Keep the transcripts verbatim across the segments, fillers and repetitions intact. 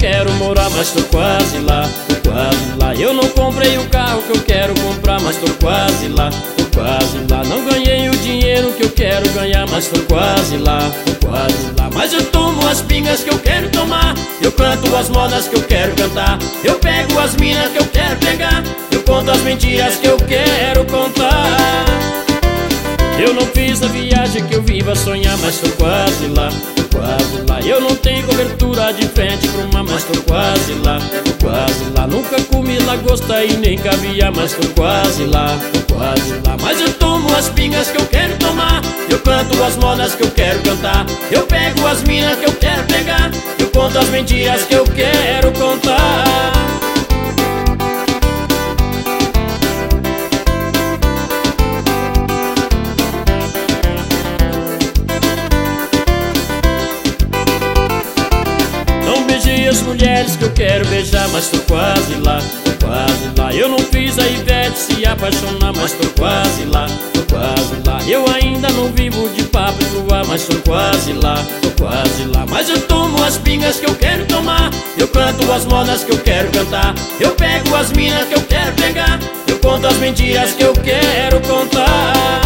quero morar, mas tô quase lá, tô quase lá. Eu não comprei o carro que eu quero comprar, mas tô quase lá, tô quase lá. Não ganhei o dinheiro que eu quero ganhar, mas tô quase lá, tô quase lá. Mas eu tomo as pingas que eu quero tomar, eu canto as modas que eu quero cantar, eu pego as minas que eu quero pegar, eu conto as mentiras que eu quero contar. Eu não fiz a viagem que eu vivo a sonhar, mas tô quase lá, tô quase lá. Eu não tenho cobertura de frente pro mar, mas tô quase lá, tô quase lá. Nunca comi lagosta e nem caviar, mas tô quase lá, tô quase lá. Mas eu tomo as pingas que eu quero tomar, eu canto as modas que eu quero cantar, eu pego as minas que eu quero pegar, eu conto as mentiras que eu quero contar. Beijei as mulheres que eu quero beijar, mas tô quase lá, tô quase lá. Eu não fiz a Ivete se apaixonar, mas tô quase lá, tô quase lá. Eu ainda não vivo de papo e voar, mas tô quase lá, tô quase lá. Mas eu tomo as pingas que eu quero tomar, eu canto as modas que eu quero cantar, eu pego as minas que eu quero pegar, eu conto as mentiras que eu quero contar.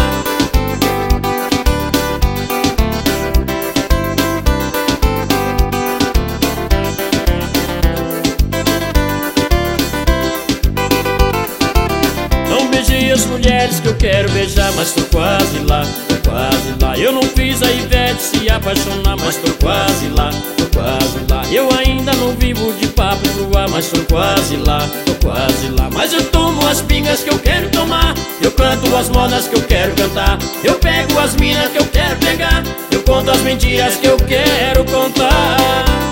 Beijei as mulheres que eu quero beijar, mas tô quase lá, tô quase lá. Eu não fiz a Ivete se apaixonar, mas tô quase lá, tô quase lá. Eu ainda não vivo de papo e voar, mas tô quase lá, tô quase lá. Mas eu tomo as pingas que eu quero tomar, eu canto as modas que eu quero cantar, eu pego as minas que eu quero pegar, eu conto as mentiras que eu quero contar.